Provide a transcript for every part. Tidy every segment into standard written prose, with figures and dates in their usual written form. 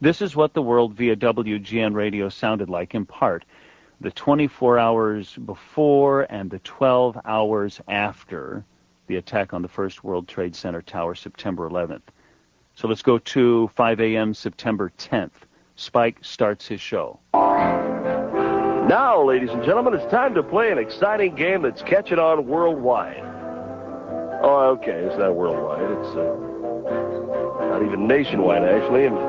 This is what the world via WGN radio sounded like in part. The 24 hours before and the 12 hours after the attack on the First World Trade Center tower, September 11th. So let's go to 5 a.m. September 10th. Spike starts his show. Now, ladies and gentlemen, it's time to play an exciting game that's catching on worldwide. Oh, okay, it's not worldwide. It's not even nationwide, actually. And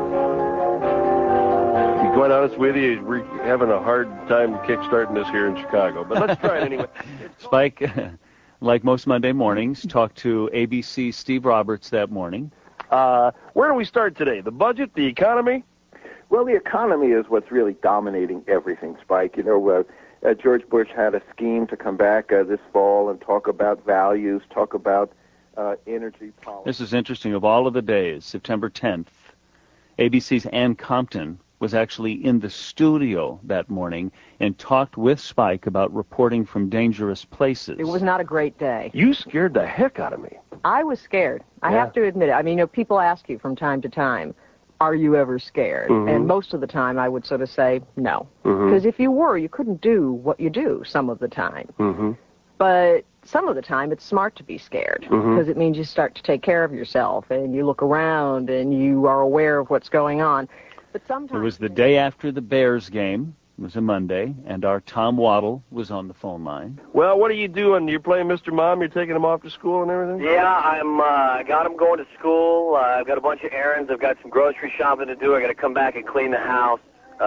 to be quite honest with you, we're having a hard time kickstarting this here in Chicago. But let's try it anyway. Spike, like most Monday mornings, talked to ABC's Steve Roberts that morning. Where do we start today? The budget, the economy? Well, the economy is what's really dominating everything, Spike. You know, George Bush had a scheme to come back this fall and talk about values, talk about energy policy. This is interesting. Of all of the days, September 10th, ABC's Ann Compton was actually in the studio that morning and talked with Spike about reporting from dangerous places. It was not a great day. You scared the heck out of me. I was scared. I have to admit it. I mean, you know, people ask you from time to time, are you ever scared? Mm-hmm. And most of the time I would sort of say no. Because if you were, you couldn't do what you do some of the time. Mm-hmm. But some of the time it's smart to be scared because it means you start to take care of yourself and you look around and you are aware of what's going on. But sometimes it was the day after the Bears game. It was a Monday, and our Tom Waddle was on the phone line. Well, what are you doing? You're playing Mr. Mom? You're taking him off to school and everything? Yeah, I got him going to school. I've got a bunch of errands. I've got some grocery shopping to do. I got to come back and clean the house.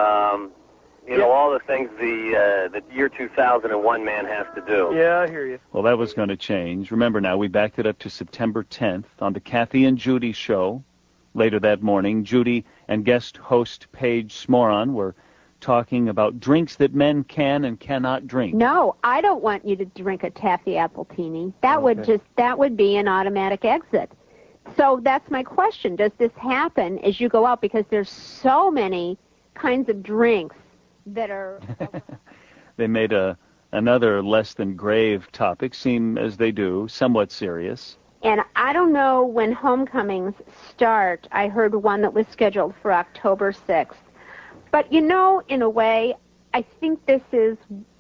You know, all the things the year 2001 man has to do. Yeah, I hear you. Well, that was going to change. Remember now, we backed it up to September 10th on the Kathy and Judy show. Later that morning, Judy and guest host Paige Smoron were talking about drinks that men can and cannot drink. No, I don't want you to drink a taffy appletini. That would be an automatic exit. So that's my question. Does this happen as you go out? Because there's so many kinds of drinks that are... They made another less than grave topic seem, as they do, somewhat serious. And I don't know when homecomings start. I heard one that was scheduled for October 6th. But, you know, in a way, I think this is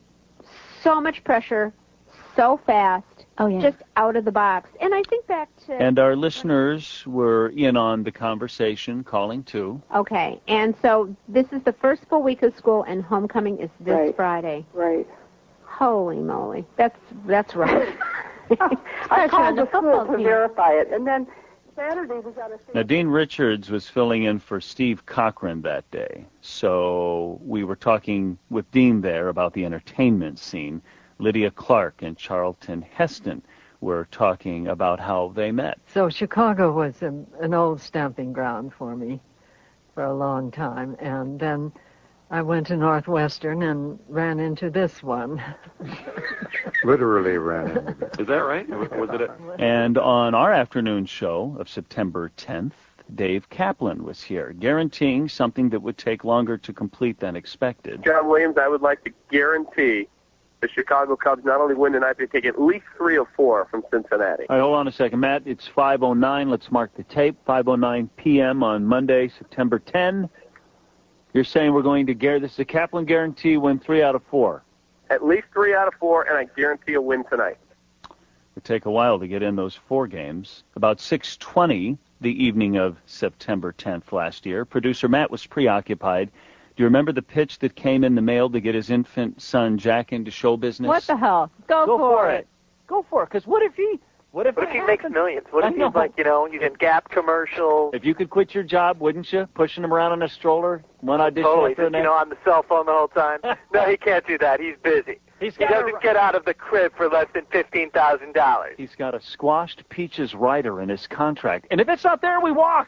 so much pressure, so fast, just out of the box. And I think back to... And our listeners were in on the conversation, calling too. Okay, and so this is the first full week of school, and homecoming is this Friday. Right. Holy moly. That's right. I called the school to verify it, and then Saturday we got a... Now, Dean Richards was filling in for Steve Cochran that day, so we were talking with Dean there about the entertainment scene. Lydia Clark and Charlton Heston were talking about how they met. So Chicago was an old stamping ground for me for a long time, and then I went to Northwestern and ran into this one. Literally ran into it. Is that right? Was it And on our afternoon show of September 10th, Dave Kaplan was here, guaranteeing something that would take longer to complete than expected. John Williams, I would like to guarantee the Chicago Cubs not only win tonight, they take at least 3 or 4 from Cincinnati. All right, hold on a second, Matt. It's 5:09. Let's mark the tape. 5:09 p.m. on Monday, September 10. You're saying we're going to this is a Kaplan guarantee, win 3 out of 4. At least 3 out of 4, and I guarantee a win tonight. It would take a while to get in those 4 games. About 6:20 the evening of September 10th last year, producer Matt was preoccupied. Do you remember the pitch that came in the mail to get his infant son Jack into show business? What the hell? Go for it. Go for it, because what if he makes millions? What if he's like, you get Gap commercials? If you could quit your job, wouldn't you? Pushing him around in a stroller, one audition Totally. after the next. On the cell phone the whole time. No, he can't do that. He's busy. He doesn't get out of the crib for less than $15,000. He's got a squashed peaches rider in his contract. And if it's not there, we walk.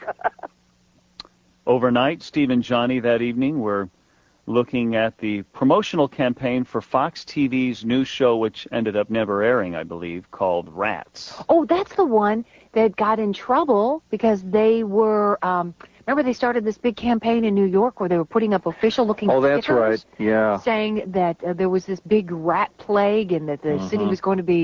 Overnight, Steve and Johnny that evening were looking at the promotional campaign for Fox TV's new show, which ended up never airing, I believe, called Rats. Oh, that's the one that got in trouble because they were, remember they started this big campaign in New York where they were putting up official-looking stickers? Oh, that's right, yeah. Saying that there was this big rat plague and that the city was going to be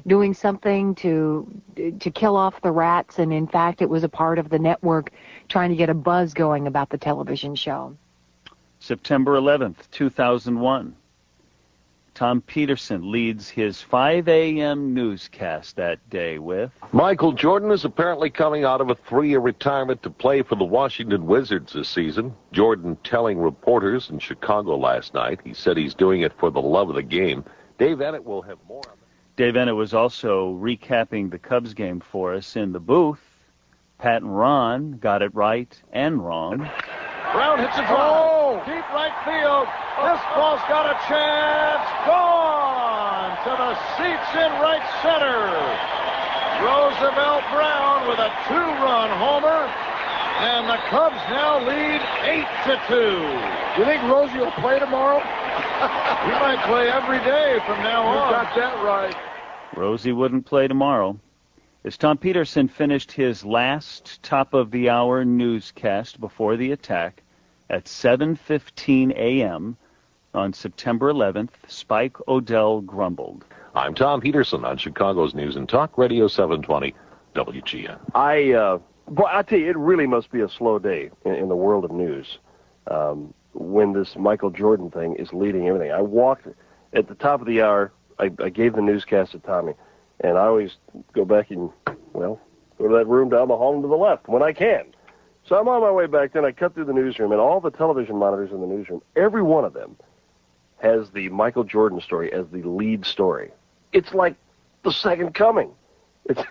doing something to kill off the rats, and in fact it was a part of the network trying to get a buzz going about the television show. September 11th, 2001. Tom Peterson leads his 5 a.m. newscast that day with... Michael Jordan is apparently coming out of a 3-year retirement to play for the Washington Wizards this season. Jordan telling reporters in Chicago last night, he said he's doing it for the love of the game. Dave Ennett will have more on that. Dave Ennett was also recapping the Cubs game for us in the booth. Pat and Ron got it right and wrong. Brown hits a drive. Deep right field. This ball's got a chance. Gone to the seats in right center. Roosevelt Brown with a 2-run homer. And the Cubs now lead 8-2. You think Rosie will play tomorrow? He might play every day from now on. You got that right. Rosie wouldn't play tomorrow. As Tom Peterson finished his last top-of-the-hour newscast before the attack at 7:15 a.m. on September 11th, Spike Odell grumbled. I'm Tom Peterson on Chicago's News and Talk, Radio 720 WGN. I tell you, it really must be a slow day in the world of news when this Michael Jordan thing is leading everything. I walked at the top of the hour. I gave the newscast to Tommy, and I always go back and, go to that room down the hall and to the left when I can. So I'm on my way back, then I cut through the newsroom, and all the television monitors in the newsroom, every one of them has the Michael Jordan story as the lead story. It's like the second coming. And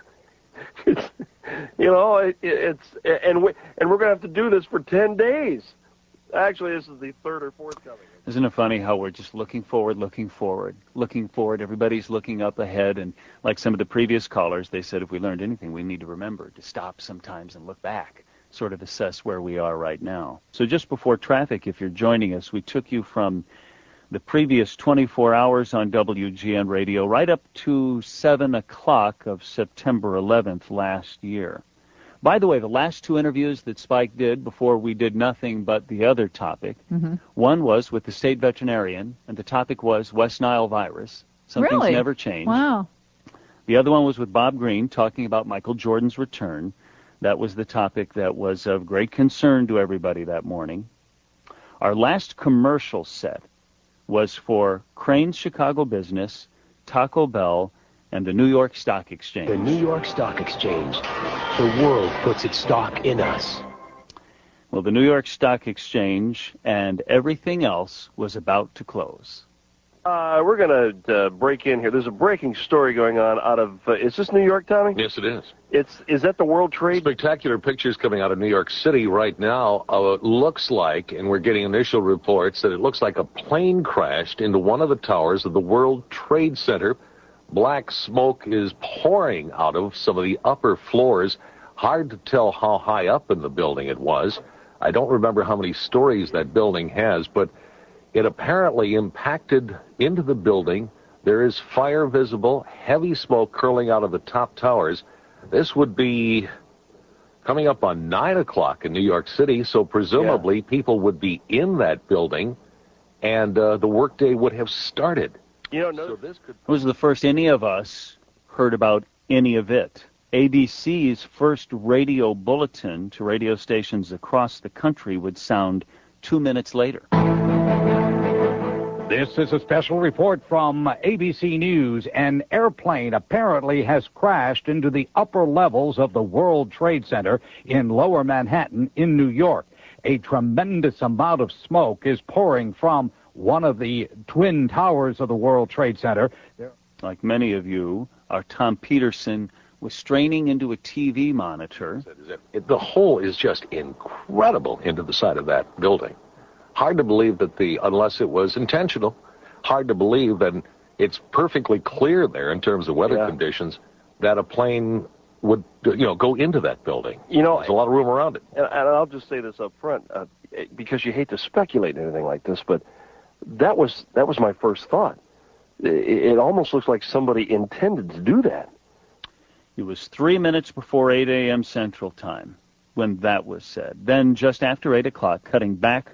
we're going to have to do this for 10 days. Actually, this is the third or fourth coming. Isn't it funny how we're just looking forward. Everybody's looking up ahead, and like some of the previous callers, they said if we learned anything, we need to remember to stop sometimes and look back, sort of assess where we are right now. So just before traffic, if you're joining us, we took you from the previous 24 hours on WGN Radio right up to 7 o'clock of September 11th last year. By the way, the last two interviews that Spike did before we did nothing but the other topic, one was with the state veterinarian, and the topic was West Nile virus. Something's really? Never changed. Wow. The other one was with Bob Green talking about Michael Jordan's return. That was the topic that was of great concern to everybody that morning. Our last commercial set was for Crane's Chicago Business, Taco Bell, and the New York Stock Exchange. The New York Stock Exchange. The world puts its stock in us. Well, the New York Stock Exchange and everything else was about to close. We're going to break in here. There's a breaking story going on out of, is this New York, Tommy? Yes, it is. Is that the World Trade? Spectacular pictures coming out of New York City right now. It looks like, and we're getting initial reports, that it looks like a plane crashed into one of the towers of the World Trade Center. Black smoke is pouring out of some of the upper floors. Hard to tell how high up in the building it was. I don't remember how many stories that building has, but it apparently impacted into the building. There is fire visible, heavy smoke curling out of the top towers. This would be coming up on 9 o'clock in New York City, so presumably people would be in that building, and the workday would have started. It was the first any of us heard about any of it. ABC's first radio bulletin to radio stations across the country would sound 2 minutes later. This is a special report from ABC News. An airplane apparently has crashed into the upper levels of the World Trade Center in Lower Manhattan in New York. A tremendous amount of smoke is pouring from one of the twin towers of the World Trade Center. Like many of you, our Tom Peterson was straining into a TV monitor. The hole is just incredible into the side of that building. Hard to believe that unless it was intentional, hard to believe that it's perfectly clear there in terms of weather conditions that a plane would, go into that building. There's a lot of room around it. And I'll just say this up front, because you hate to speculate in anything like this, but that was my first thought. It almost looks like somebody intended to do that. It was 3 minutes before 8 a.m. Central Time when that was said. Then just after 8 o'clock, cutting back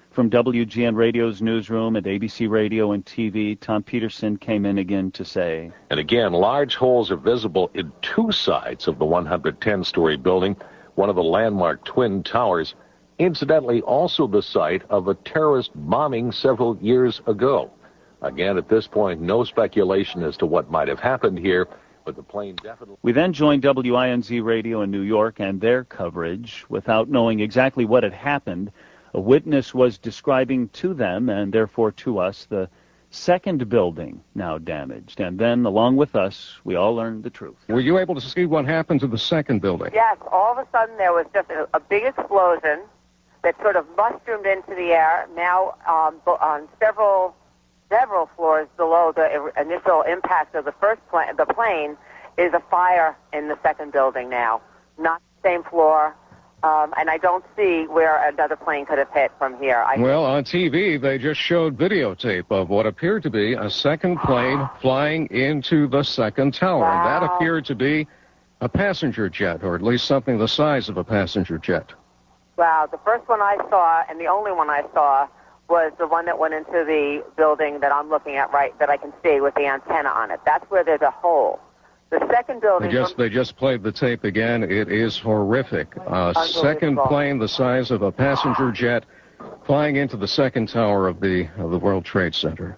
From WGN Radio's newsroom at ABC Radio and TV, Tom Peterson came in again to say... And again, large holes are visible in two sides of the 110-story building, one of the landmark Twin Towers, incidentally also the site of a terrorist bombing several years ago. Again, at this point, no speculation as to what might have happened here, but the plane definitely... We then joined WINZ Radio in New York and their coverage. Without knowing exactly what had happened, a witness was describing to them, and therefore to us, the second building now damaged. And then, along with us, we all learned the truth. Were you able to see what happened to the second building? Yes, all of a sudden there was just a big explosion that sort of mushroomed into the air. Now on several floors below the initial impact of the plane is a fire in the second building now. Not the same floor. And I don't see where another plane could have hit from here. Well, on TV, they just showed videotape of what appeared to be a second plane flying into the second tower. Wow. And that appeared to be a passenger jet, or at least something the size of a passenger jet. Wow, the first one I saw, and the only one I saw, was the one that went into the building that I'm looking at that I can see with the antenna on it. That's where there's a hole. The second building... They just played the tape again. It is horrific. A second plane the size of a passenger jet flying into the second tower of the World Trade Center.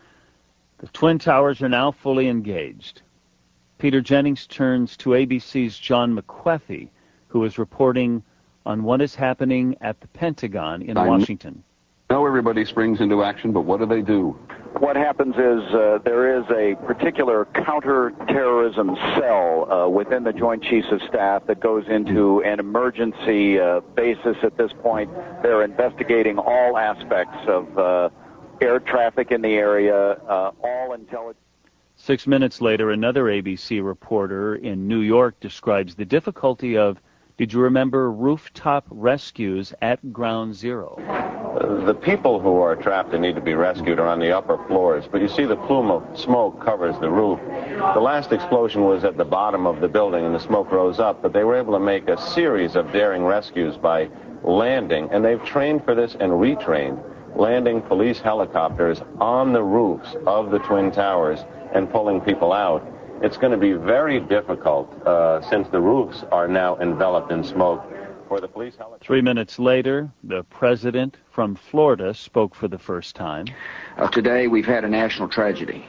The Twin Towers are now fully engaged. Peter Jennings turns to ABC's John McWethy, who is reporting on what is happening at the Pentagon in Washington. I know everybody springs into action, but what do? What happens is there is a particular counterterrorism cell within the Joint Chiefs of Staff that goes into an emergency basis at this point. They're investigating all aspects of air traffic in the area, all intelligence. 6 minutes later, another ABC reporter in New York describes the difficulty of, did you remember, rooftop rescues at Ground Zero? The people who are trapped and need to be rescued are on the upper floors, but you see the plume of smoke covers the roof. The last explosion was at the bottom of the building, and the smoke rose up, but they were able to make a series of daring rescues by landing, and they've trained for this and retrained, landing police helicopters on the roofs of the Twin Towers and pulling people out. It's going to be very difficult since the roofs are now enveloped in smoke for the police helicopter. 3 minutes later, the president from Florida spoke for the first time. Today we've had a national tragedy.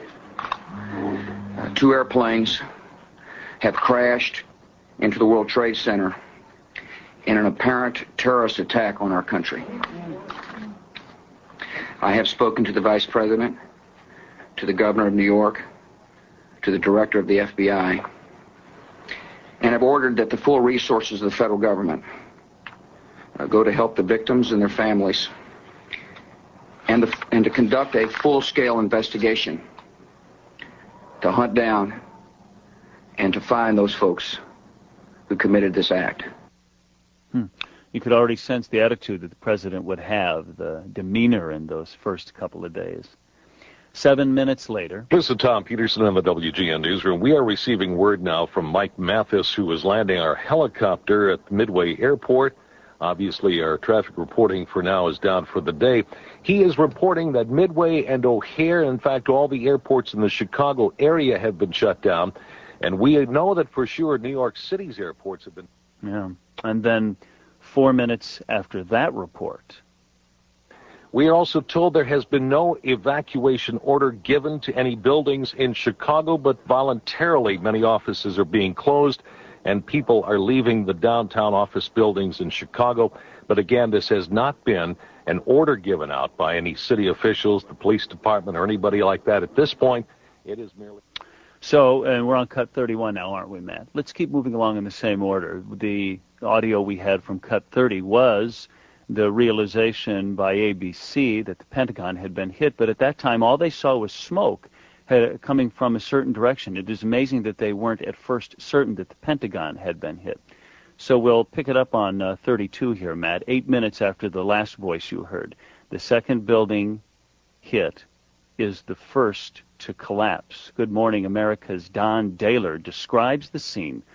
Two airplanes have crashed into the World Trade Center in an apparent terrorist attack on our country. I have spoken to the Vice President, to the Governor of New York, to the Director of the FBI, and have ordered that the full resources of the federal government go to help the victims and their families, and to conduct a full-scale investigation to hunt down and to find those folks who committed this act. You could already sense the attitude that the president would have, the demeanor in those first couple of days. 7 minutes later. This is Tom Peterson in the WGN Newsroom. We are receiving word now from Mike Mathis, who is landing our helicopter at Midway Airport. Obviously, our traffic reporting for now is down for the day. He is reporting that Midway and O'Hare, in fact, all the airports in the Chicago area have been shut down. And we know that for sure New York City's airports have been... Yeah. And then 4 minutes after that report... We are also told there has been no evacuation order given to any buildings in Chicago, but voluntarily many offices are being closed and people are leaving the downtown office buildings in Chicago. But again, this has not been an order given out by any city officials, the police department, or anybody like that. At this point, it is merely... So, and we're on Cut 31 now, aren't we, Matt? Let's keep moving along in the same order. The audio we had from Cut 30 was the realization by ABC that the Pentagon had been hit, but at that time all they saw was smoke coming from a certain direction. It is amazing that they weren't at first certain that the Pentagon had been hit. So we'll pick it up on 32 here, Matt. 8 minutes after the last voice you heard. The second building hit is the first to collapse. Good Morning America's Don Daler describes the scene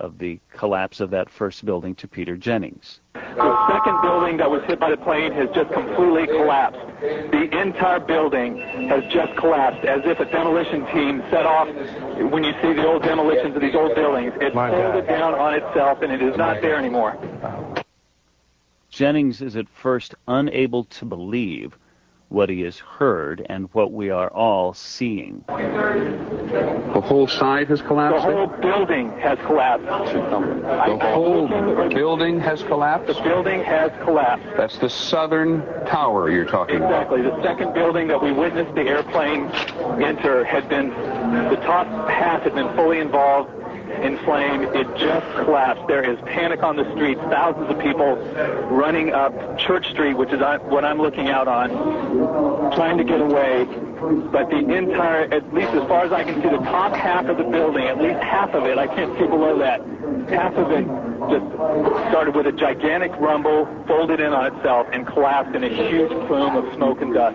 of the collapse of that first building to Peter Jennings. The second building that was hit by the plane has just completely collapsed. The entire building has just collapsed, as if a demolition team set off. When you see the old demolitions of these old buildings, it folded down on itself, and it is not there anymore. Jennings is at first unable to believe what he has heard and what we are all seeing. The whole side has collapsed? The whole building has collapsed. The whole building has collapsed? The building has collapsed. That's the southern tower you're talking about? Exactly. The second building that we witnessed the airplane enter had been, the top half had been fully involved in flame. It just collapsed. There is panic on the streets. Thousands of people running up Church Street, which is what I'm looking out on, trying to get away. But the entire, at least as far as I can see, the top half of the building, at least half of it, I can't see below that, half of it just started with a gigantic rumble, folded in on itself, and collapsed in a huge plume of smoke and dust.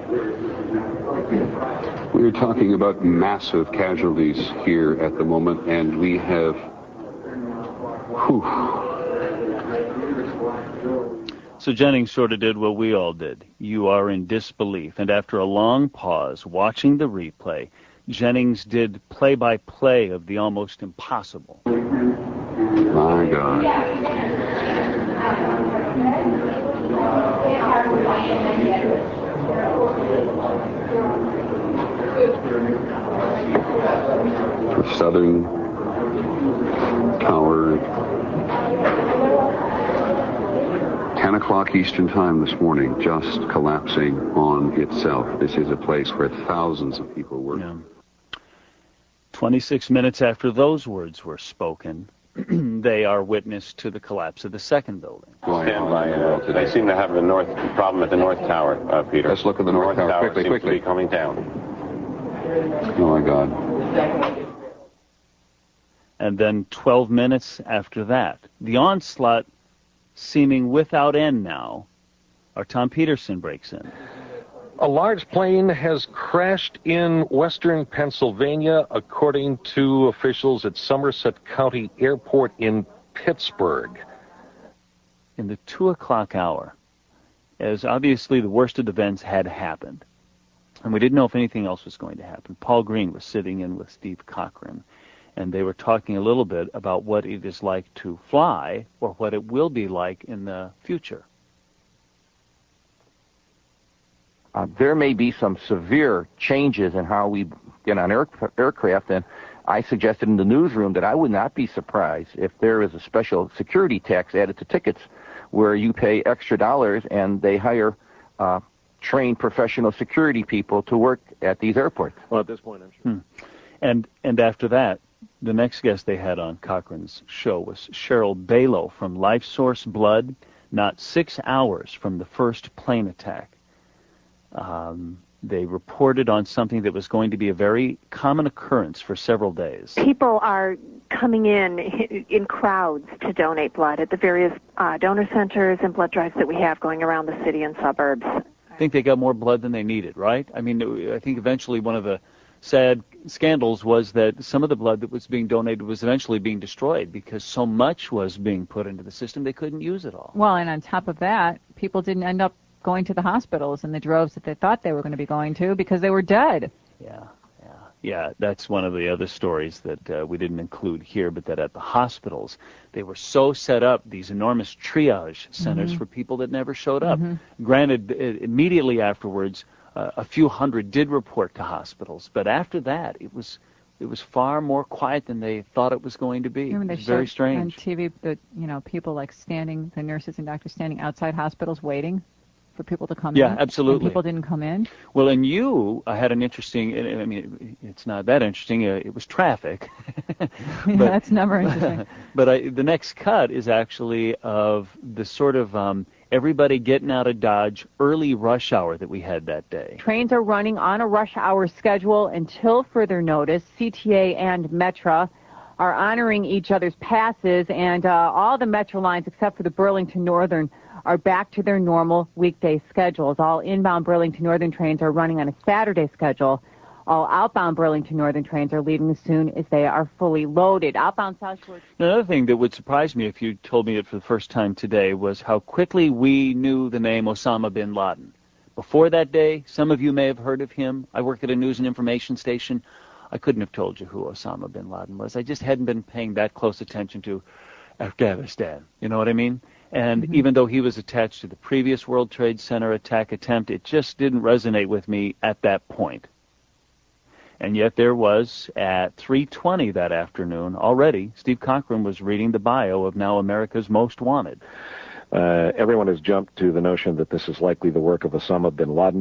We're talking about massive casualties here at the moment, and we have... So Jennings sort of did what we all did. You are in disbelief. And after a long pause, watching the replay, Jennings did play-by-play of the almost impossible. My God. The southern tower, 10 o'clock Eastern time this morning, just collapsing on itself. This is a place where thousands of people were. Yeah. 26 minutes after those words were spoken, they are witness to the collapse of the second building. Stand by. They seem to have the problem at the North Tower, Peter. Let's look at the North Tower. Quickly. To be coming down. Oh, my God. And then 12 minutes after that, the onslaught seeming without end now, our Tom Peterson breaks in. A large plane has crashed in western Pennsylvania, according to officials at Somerset County Airport in Pittsburgh. In the 2 o'clock hour, as obviously the worst of the events had happened, and we didn't know if anything else was going to happen, Paul Green was sitting in with Steve Cochran, and they were talking a little bit about what it is like to fly or what it will be like in the future. There may be some severe changes in how we get on aircraft, and I suggested in the newsroom that I would not be surprised if there is a special security tax added to tickets where you pay extra dollars and they hire trained professional security people to work at these airports. Well, at this point, I'm sure. And after that, the next guest they had on Cochran's show was Cheryl Balow from Life Source Blood, not 6 hours from the first plane attack. They reported on something that was going to be a very common occurrence for several days. People are coming in crowds to donate blood at the various donor centers and blood drives that we have going around the city and suburbs. I think they got more blood than they needed, right? I mean, I think eventually one of the sad scandals was that some of the blood that was being donated was eventually being destroyed because so much was being put into the system they couldn't use it all. Well, and on top of that, people didn't end up going to the hospitals in the droves that they thought they were going to be going to because they were dead. Yeah, that's one of the other stories that we didn't include here, but that at the hospitals, they were so set up, these enormous triage centers for people that never showed up. Granted, immediately afterwards, a few hundred did report to hospitals, but after that, it was far more quiet than they thought it was going to be. Remember it was very strange. On TV, people like the nurses and doctors standing outside hospitals waiting for people to come in. Yeah, absolutely. And people didn't come in. Well, and you had an interesting, I mean, it's not that interesting. It was traffic. That's never interesting. But the next cut is actually of the sort of everybody getting out of Dodge early rush hour that we had that day. Trains are running on a rush hour schedule until further notice. CTA and Metra are honoring each other's passes, and all the Metra lines except for the Burlington Northern are back to their normal weekday schedules. All inbound Burlington Northern trains are running on a Saturday schedule, All outbound Burlington Northern trains are leaving as soon as they are fully loaded. Outbound South Shore. Another thing that would surprise me if you told me it for the first time today was how quickly we knew the name Osama bin Laden. Before that day, some of you may have heard of him. I work at a news and information station. I couldn't have told you who Osama bin Laden was. I just hadn't been paying that close attention to Afghanistan. You know what I mean? And even though he was attached to the previous World Trade Center attack attempt, it just didn't resonate with me at that point. And yet there was, at 3:20 that afternoon, already, Steve Cochran was reading the bio of now America's Most Wanted. Everyone has jumped to the notion that this is likely the work of Osama bin Laden.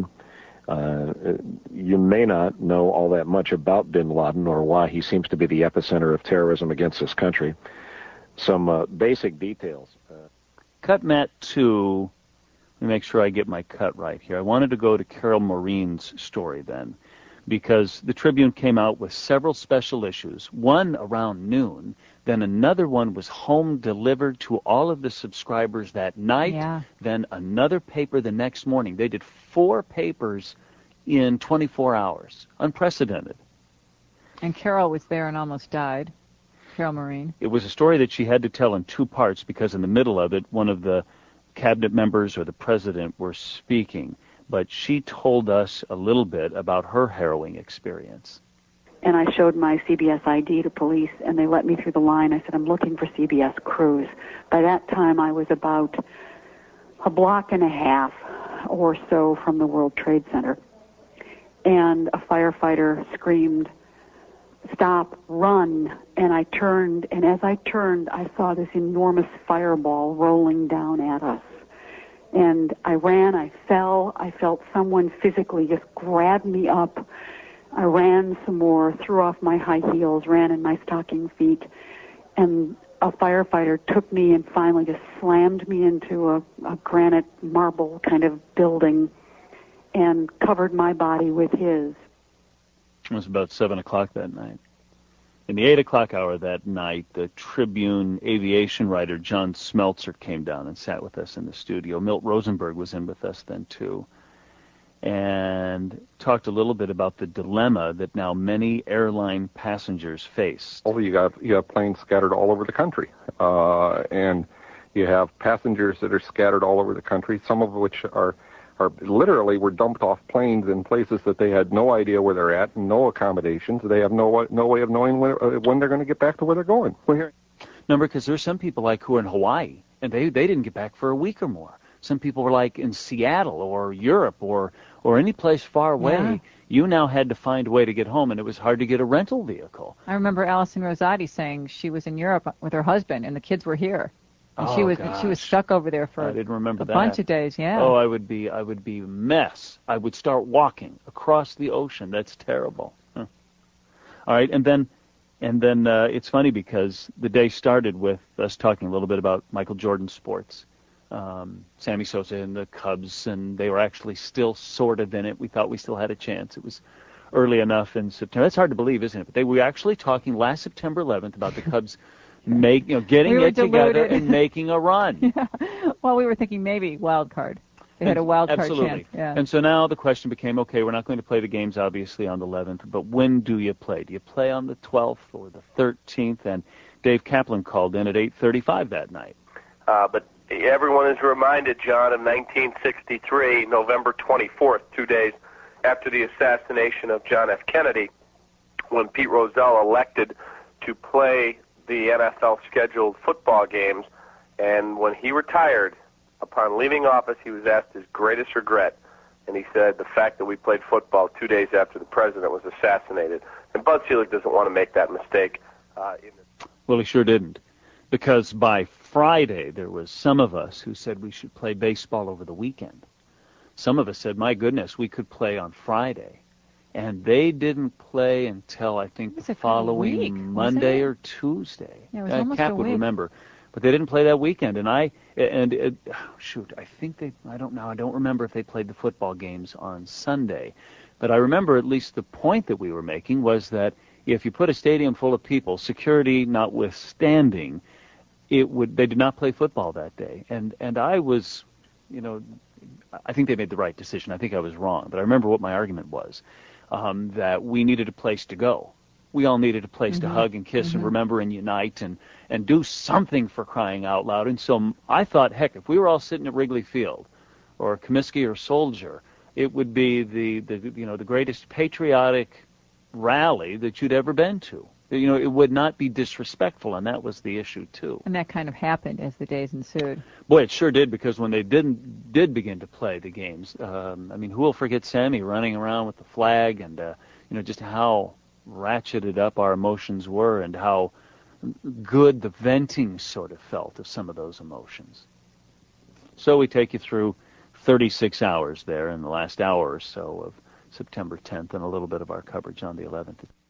You may not know all that much about bin Laden or why he seems to be the epicenter of terrorism against this country. Some basic details. Cut Matt 2. Let me make sure I get my cut right here. I wanted to go to Carol Maureen's story then, because the Tribune came out with several special issues, one around noon, then another one was home delivered to all of the subscribers that night, then another paper the next morning. They did 4 papers in 24 hours. Unprecedented. And Carol was there and almost died. Carol Maureen. It was a story that she had to tell in 2 parts because in the middle of it, one of the cabinet members or the president were speaking. But she told us a little bit about her harrowing experience. And I showed my CBS ID to police, and they let me through the line. I said, I'm looking for CBS Crews. By that time, I was about a block and a half or so from the World Trade Center. And a firefighter screamed, "Stop, run." And I turned, and as I turned, I saw this enormous fireball rolling down at us. And I ran, I fell, I felt someone physically just grab me up. I ran some more, threw off my high heels, ran in my stocking feet, and a firefighter took me and finally just slammed me into a granite marble kind of building and covered my body with his. It was about 7 o'clock that night. In the 8 o'clock hour that night, the Tribune aviation writer John Smeltzer came down and sat with us in the studio. Milt Rosenberg was in with us then, too, and talked a little bit about the dilemma that now many airline passengers face. You have planes scattered all over the country, and you have passengers that are scattered all over the country, some of which are literally were dumped off planes in places that they had no idea where they're at, no accommodations. They have no way of knowing when they're going to get back to where they're going. Remember, because there's some people like who are in Hawaii, and they didn't get back for a week or more. Some people were like in Seattle or Europe or any place far away. Yeah. You now had to find a way to get home, and it was hard to get a rental vehicle. I remember Allison Rosati saying she was in Europe with her husband, and the kids were here. And she was stuck over there for I didn't remember a bunch of days. Yeah. Oh, I would be a mess. I would start walking across the ocean. That's terrible. Huh. All right, and then it's funny because the day started with us talking a little bit about Michael Jordan's sports, Sammy Sosa and the Cubs, and they were actually still sort of in it. We thought we still had a chance. It was early enough in September. That's hard to believe, isn't it? But they were actually talking last September 11th about the Cubs. Getting it together and making a run. Yeah. Well, we were thinking maybe wild card. They had a wild card chance. Yeah. And so now the question became, okay, we're not going to play the games obviously on the 11th, but when do you play? Do you play on the 12th or the 13th? And Dave Kaplan called in at 8:35 that night. But everyone is reminded, John, of 1963, November 24th, 2 days after the assassination of John F. Kennedy, when Pete Rozelle elected to play the NFL scheduled football games, and when he retired, upon leaving office, he was asked his greatest regret, and he said the fact that we played football 2 days after the president was assassinated. And Bud Selig doesn't want to make that mistake. Well, he sure didn't, because by Friday there was some of us who said we should play baseball over the weekend. Some of us said, my goodness, we could play on Friday. And they didn't play until, I think, the following Monday or Tuesday. Yeah, it was almost Cap a would week. remember. But they didn't play that weekend. And I don't remember if they played the football games on Sunday. But I remember at least the point that we were making was that if you put a stadium full of people, security notwithstanding, they did not play football that day. And I was, I think they made the right decision. I think I was wrong. But I remember what my argument was. that we needed a place to go. We all needed a place to hug and kiss and remember and unite and do something, for crying out loud. And so I thought, heck, if we were all sitting at Wrigley Field or Comiskey or Soldier, it would be the greatest patriotic rally that you'd ever been to. You know, it would not be disrespectful, and that was the issue too. And that kind of happened as the days ensued. Boy, it sure did, because when they did begin to play the games, I mean, who will forget Sammy running around with the flag, and just how ratcheted up our emotions were, and how good the venting sort of felt of some of those emotions. So we take you through 36 hours there in the last hour or so of September 10th, and a little bit of our coverage on the 11th.